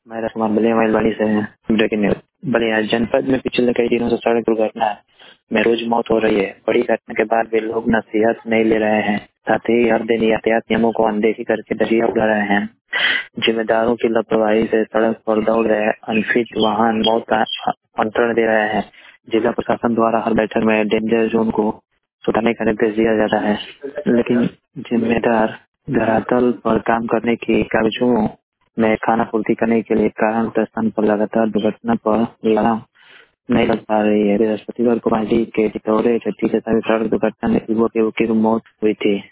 मैं राजकुमार बलिया माइलवाड़ी से हैं। Breaking news. बलिया जनपद में पिछले कई दिनों से सड़क दुर्घटना में रोज मौत हो रही है। बड़ी घटना के बाद भी लोग नसीहत नहीं ले रहे हैं, साथ ही हर दिन यातायात नियमों को अनदेखी करके दरिया उड़ा रहे हैं। जिम्मेदारों की लापरवाही से सड़क पर दौड़ रहे अनफिट वाहन मौत का आमंत्रण दे रहे हैं। जिला प्रशासन द्वारा हर बैठक में डेंजर जोन को सुधारने का निर्देश दिया जाता है, लेकिन जिम्मेदार धरातल पर काम करने की कागजों में खाना पूर्ति करने के लिए कारण स्थान पर लगातार दुर्घटना पर लगाम नहीं लग पा रही है। बृहस्पतिवार को पार्टी के चितौरे चट्टी के सड़क दुर्घटना में युवक की मौत हुई थी।